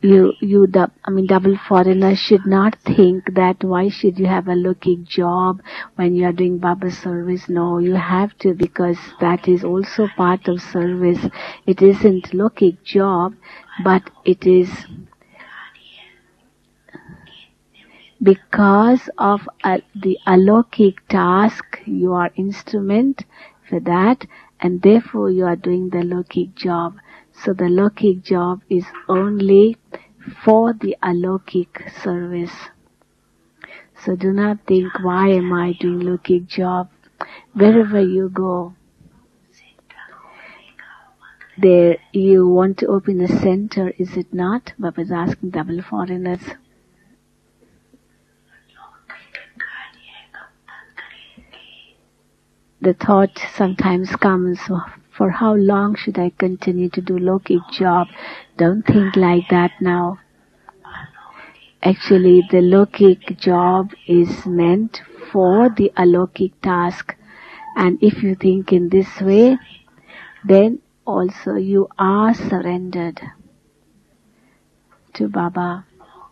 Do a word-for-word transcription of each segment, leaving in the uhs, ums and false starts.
you, you, dub, I mean, double foreigner should not think that why should you have a looking job when you are doing Baba service. No, you have to, because that is also part of service. It isn't looking job, but it is because of uh, the alokik task. You are instrument for that, and therefore you are doing the lokik job. So the lokik job is only for the alokik service. So do not think, why am I doing lokik job? Wherever you go, there you want to open a center, is it not? Baba is asking double foreigners. The thought sometimes comes, for how long should I continue to do lokik job? Don't think like that now. Actually, the lokik job is meant for the alokik task. And if you think in this way, then also you are surrendered to Baba.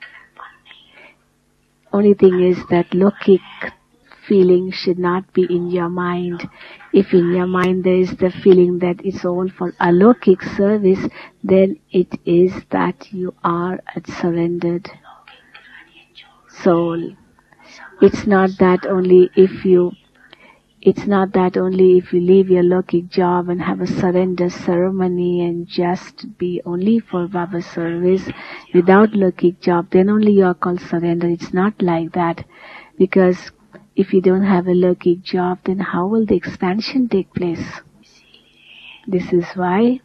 Only thing is that lokik feeling should not be in your mind. If in your mind there is the feeling that it's all for alokik service, then it is that you are a surrendered soul. It's not that only if you It's not that only if you leave your lokik job and have a surrender ceremony and just be only for Baba service without lokik job, then only you are called surrender. It's not like that. Because if you don't have a lokik job, then how will the expansion take place? This is why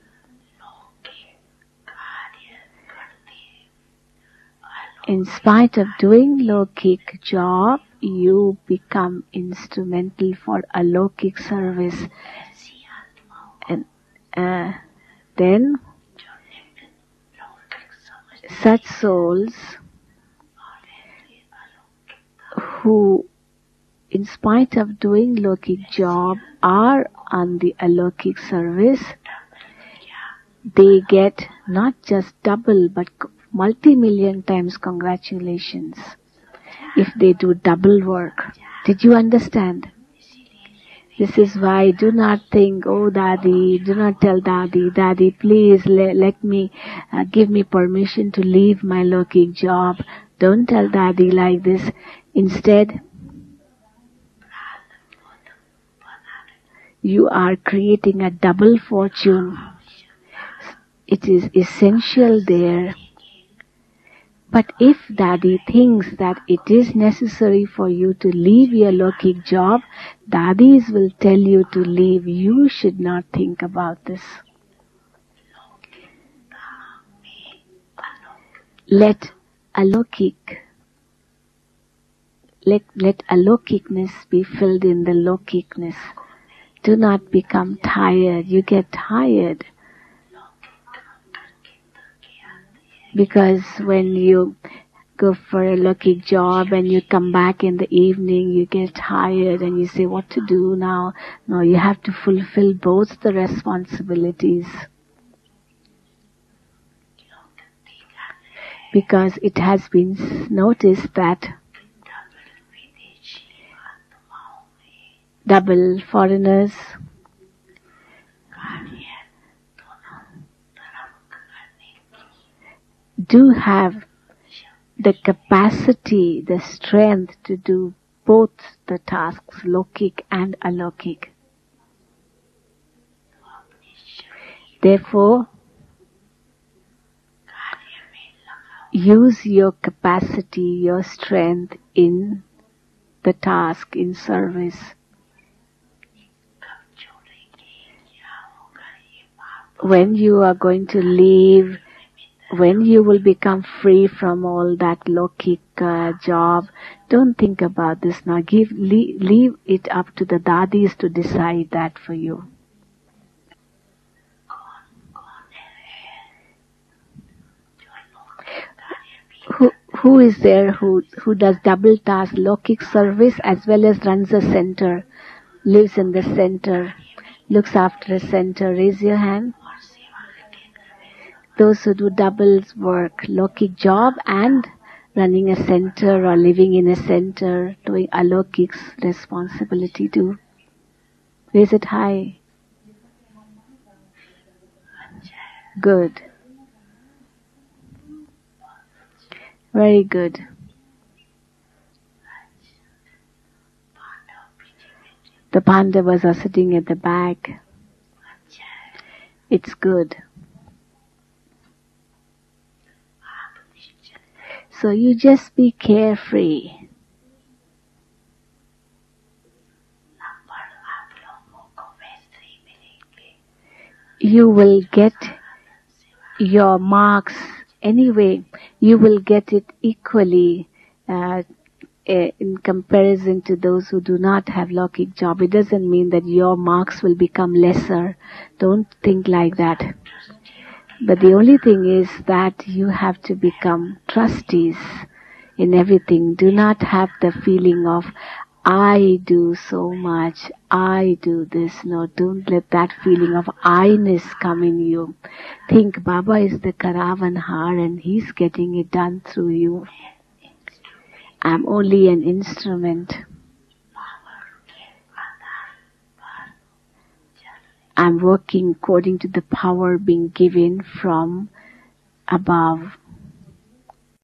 in spite of doing lokik job, you become instrumental for alokik service. And uh, then such souls who, in spite of doing lokik job, are on the alokik service, they get not just double but multi-million times congratulations if they do double work. Did you understand? This is why do not think, oh Dadi, do not tell Dadi, Dadi please le- let me, uh, give me permission to leave my lokik job. Don't tell Dadi like this. Instead, you are creating a double fortune. It is essential there. But if Dadi thinks that it is necessary for you to leave your lokik job, Dadis will tell you to leave. You should not think about this. Let alokik, let, let alokikness be filled in the lokikness. Do not become tired. You get tired. Because when you go for a lokik job and you come back in the evening, you get tired and you say, what to do now? No, you have to fulfill both the responsibilities. Because it has been noticed that double foreigners do have the capacity, the strength to do both the tasks, lokik and alokik. Therefore, use your capacity, your strength in the task, in service. When you are going to leave, when you will become free from all that lokik uh, job, don't think about this now. Give, leave, leave it up to the Dadis to decide that for you. Who, who is there who, who does double task, lokik service as well as runs a center, lives in the center, looks after a center? Raise your hand. those who do double work, Lokik job and running a center or living in a center, doing Alokik's responsibility too. Raise it high. Good. Very good. The Pandavas are sitting at the back. It's good. So you just be carefree. You will get your marks anyway. You will get it equally uh, in comparison to those who do not have Lokik job. It doesn't mean that your marks will become lesser. Don't think like that. But the only thing is that you have to become trustees in everything. Do not have the feeling of, I do so much, I do this. No, don't let that feeling of I-ness come in you. Think Baba is the Karavanhar and he's getting it done through you. I'm only an instrument. I'm working according to the power being given from above.